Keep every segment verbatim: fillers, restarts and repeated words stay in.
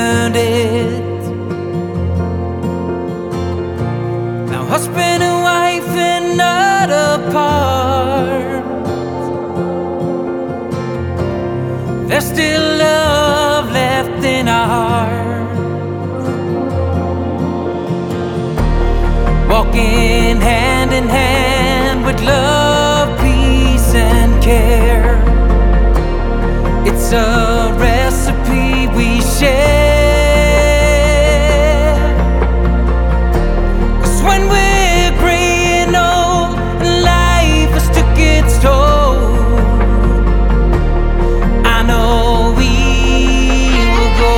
earned it. Now husband and wife and not apart, there's still love left in our heart. Walking hand in hand with love, peace and care. It's a recipe we share. 'Cause when we're gray and old and life has took its toll, I know we will go.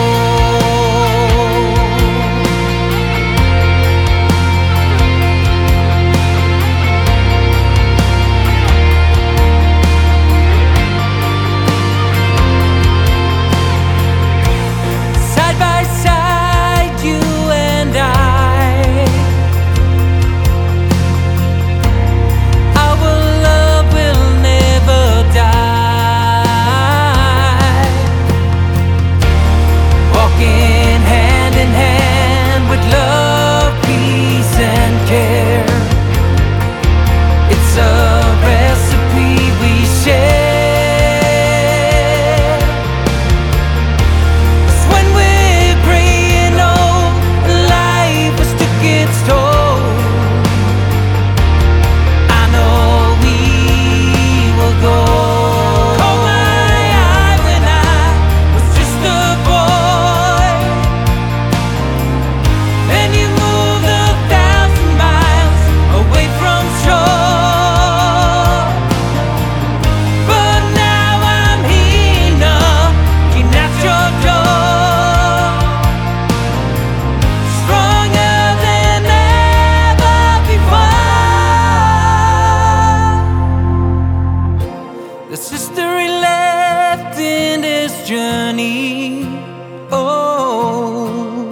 There's history left in this journey. Oh,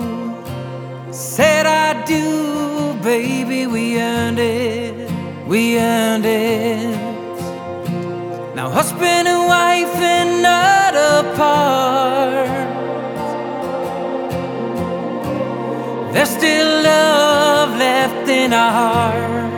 said I do, baby, we earned it, we earned it. Now husband and wife and not apart, there's still love left in our heart.